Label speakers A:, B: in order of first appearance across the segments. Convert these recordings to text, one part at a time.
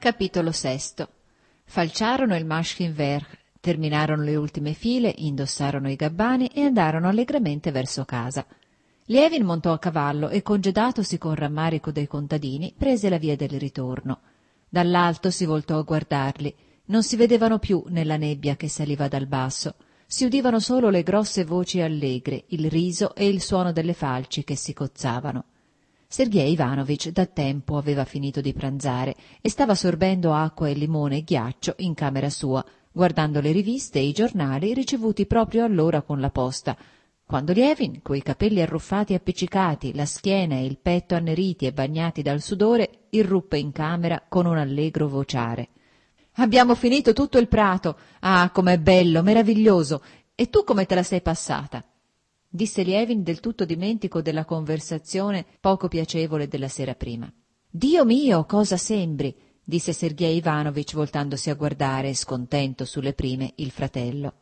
A: Capitolo VI. Falciarono il Maschenwerk, terminarono le ultime file, indossarono i gabbani e andarono allegramente verso casa. Lievin montò a cavallo e, congedatosi con rammarico dai contadini, prese la via del ritorno. Dall'alto si voltò a guardarli. Non si vedevano più nella nebbia che saliva dal basso. Si udivano solo le grosse voci allegre, il riso e il suono delle falci che si cozzavano. Sergej Ivanovich da tempo aveva finito di pranzare e stava sorbendo acqua e limone e ghiaccio in camera sua, guardando le riviste e i giornali ricevuti proprio allora con la posta, quando Lievin, coi capelli arruffati e appiccicati, la schiena e il petto anneriti e bagnati dal sudore, irruppe in camera con un allegro vociare. «Abbiamo finito tutto il prato! Ah, com'è bello, meraviglioso! E tu come te la sei passata?» disse Lievin, del tutto dimentico della conversazione poco piacevole della sera prima. «Dio mio, cosa sembri!» disse Sergej Ivanovich voltandosi a guardare, scontento sulle prime, il fratello.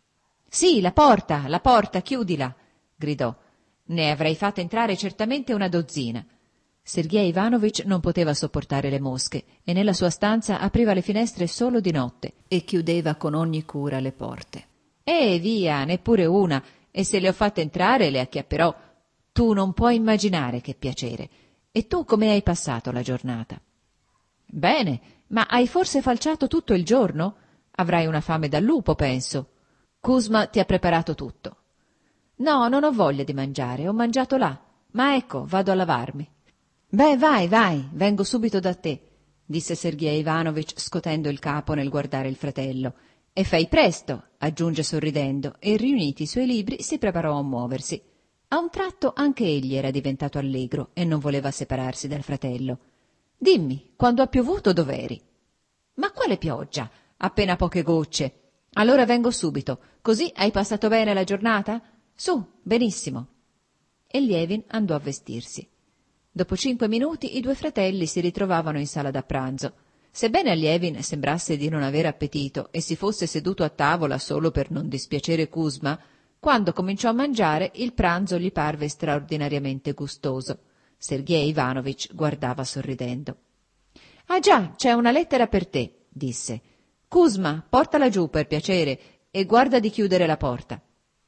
A: «Sì, la porta, chiudila!» gridò. «Ne avrei fatta entrare certamente una dozzina!» Sergej Ivanovich non poteva sopportare le mosche e nella sua stanza apriva le finestre solo di notte e chiudeva con ogni cura le porte. Via, neppure una! E se le ho fatte entrare le acchiapperò. Tu non puoi immaginare che piacere. E tu come hai passato la giornata?» «Bene, ma hai forse falciato tutto il giorno? Avrai una fame da lupo, penso. Kuzma ti ha preparato tutto.» «No, non ho voglia di mangiare, ho mangiato là. Ma ecco, vado a lavarmi.» «Beh, vai, vengo subito da te», disse Sergej Ivanovich scotendo il capo nel guardare il fratello. «E fai presto», aggiunge sorridendo, e riuniti i suoi libri si preparò a muoversi. A un tratto anche egli era diventato allegro e non voleva separarsi dal fratello. «Dimmi, quando ha piovuto dov'eri?» «Ma quale pioggia? Appena poche gocce. Allora vengo subito. Così hai passato bene la giornata? Su, benissimo.» E Lievin andò a vestirsi. Dopo 5 minuti i due fratelli si ritrovavano in sala da pranzo. Sebbene a Lievin sembrasse di non avere appetito e si fosse seduto a tavola solo per non dispiacere Kuzma, quando cominciò a mangiare il pranzo gli parve straordinariamente gustoso. Sergej Ivanovich guardava sorridendo. «Ah già, c'è una lettera per te», disse. «Kuzma, portala giù per piacere e guarda di chiudere la porta.»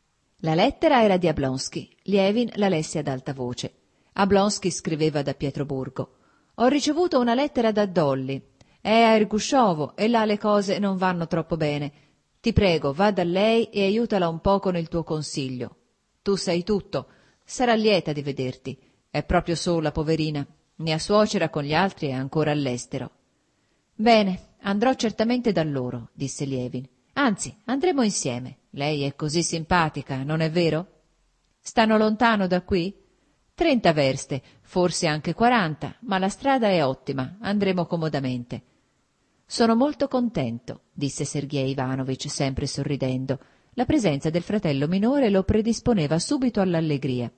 A: La lettera era di Oblonsky. Lievin la lesse ad alta voce. Oblonsky scriveva da Pietroburgo. «Ho ricevuto una lettera da Dolly. È a Ergushovo e là le cose non vanno troppo bene. Ti prego, va da lei e aiutala un po' con il tuo consiglio. Tu sai tutto. Sarà lieta di vederti. È proprio sola, poverina. Mia suocera con gli altri è ancora all'estero.» «Bene, andrò certamente da loro», disse Lievin. «Anzi, andremo insieme. Lei è così simpatica, non è vero?» «Stanno lontano da qui?» 30 verste, forse anche 40, ma la strada è ottima, andremo comodamente.» «Sono molto contento», disse Sergej Ivanovich, sempre sorridendo. La presenza del fratello minore lo predisponeva subito all'allegria.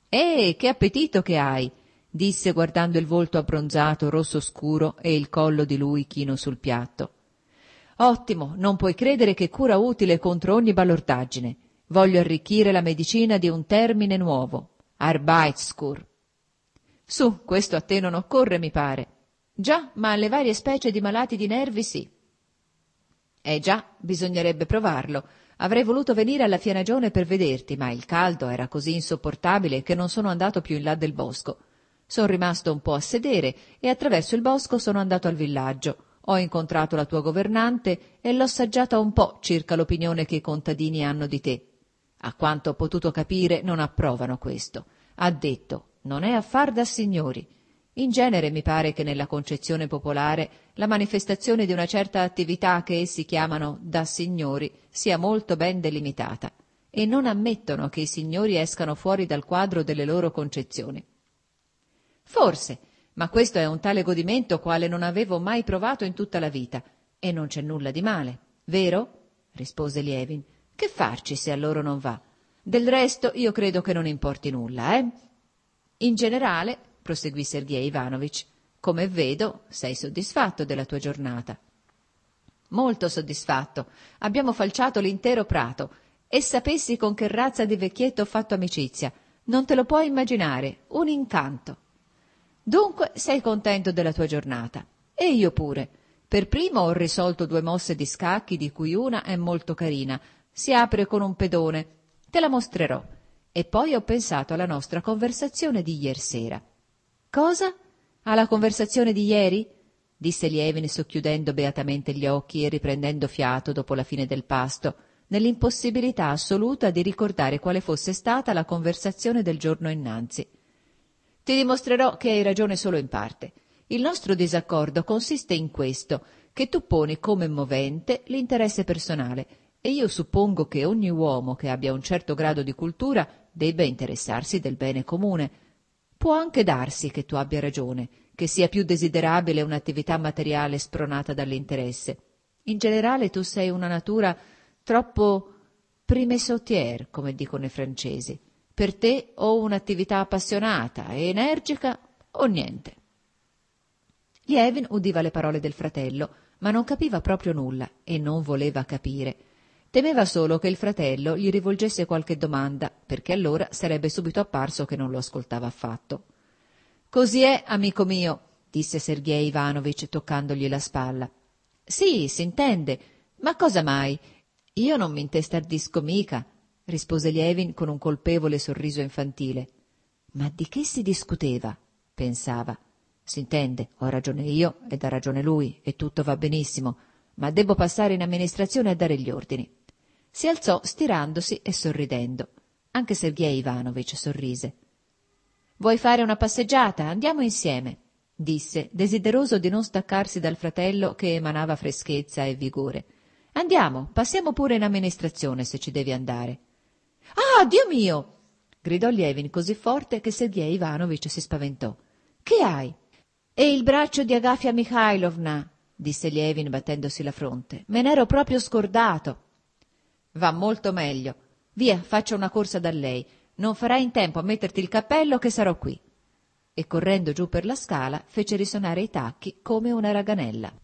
A: Che appetito che hai!» disse guardando il volto abbronzato, rosso scuro e il collo di lui chino sul piatto. «Ottimo, non puoi credere che cura utile contro ogni balordaggine. Voglio arricchire la medicina di un termine nuovo. Arbeitskur.» «Su, questo a te non occorre, mi pare.» «Già, ma alle varie specie di malati di nervi sì.» Già, bisognerebbe provarlo. Avrei voluto venire alla Fianagione per vederti, ma il caldo era così insopportabile che non sono andato più in là del bosco. Sono rimasto un po' a sedere e attraverso il bosco sono andato al villaggio. Ho incontrato la tua governante e l'ho saggiata un po' circa l'opinione che i contadini hanno di te. A quanto ho potuto capire non approvano questo. Ha detto: «Non è affar da signori.» In genere mi pare che nella concezione popolare la manifestazione di una certa attività che essi chiamano da signori sia molto ben delimitata e non ammettono che i signori escano fuori dal quadro delle loro concezioni. «Forse, ma questo è un tale godimento quale non avevo mai provato in tutta la vita, e non c'è nulla di male, vero?» rispose Lievin. «Che farci se a loro non va? Del resto io credo che non importi nulla, eh?» «In generale», proseguì Sergej Ivanovich, «come vedo, sei soddisfatto della tua giornata.» «Molto soddisfatto. Abbiamo falciato l'intero prato, e sapessi con che razza di vecchietto ho fatto amicizia. Non te lo puoi immaginare, un incanto.» «Dunque sei contento della tua giornata. E io pure. Per primo ho risolto 2 mosse di scacchi, di cui una è molto carina. Si apre con un pedone. Te la mostrerò. E poi ho pensato alla nostra conversazione di iersera. Cosa? Alla conversazione di ieri? Disse Lievin socchiudendo beatamente gli occhi e riprendendo fiato dopo la fine del pasto, nell'impossibilità assoluta di ricordare quale fosse stata la conversazione del giorno innanzi. Ti dimostrerò che hai ragione solo in parte. Il nostro disaccordo consiste in questo, che tu poni come movente l'interesse personale, e io suppongo che ogni uomo che abbia un certo grado di cultura debba interessarsi del bene comune. Può anche darsi che tu abbia ragione, che sia più desiderabile un'attività materiale spronata dall'interesse. In generale tu sei una natura troppo prime sautière, come dicono i francesi. Per te o un'attività appassionata e energica o niente. Lievin udiva le parole del fratello, ma non capiva proprio nulla e non voleva capire. Temeva solo che il fratello gli rivolgesse qualche domanda, perché allora sarebbe subito apparso che non lo ascoltava affatto. «Così è, amico mio», disse Sergej Ivanovich toccandogli la spalla. «Sì, s'intende, ma cosa mai? Io non mi intestardisco mica», rispose Lievin con un colpevole sorriso infantile. «Ma di che si discuteva?» pensava. «S'intende, ho ragione io ed ha ragione lui e tutto va benissimo, ma debbo passare in amministrazione a dare gli ordini». Si alzò stirandosi e sorridendo. Anche Sergej Ivanovich sorrise. «Vuoi fare una passeggiata? Andiamo insieme», disse, desideroso di non staccarsi dal fratello che emanava freschezza e vigore. «Andiamo, passiamo pure in amministrazione se ci devi andare». «Ah, Dio mio!» gridò Lievin così forte che Sergej Ivanovich si spaventò. «Che hai?» «È il braccio di Agafia Mikhailovna», disse Lievin battendosi la fronte. «Me n'ero proprio scordato». «Va molto meglio. Via, faccia una corsa da lei. Non farai in tempo a metterti il cappello che sarò qui». E correndo giù per la scala fece risonare i tacchi come una raganella.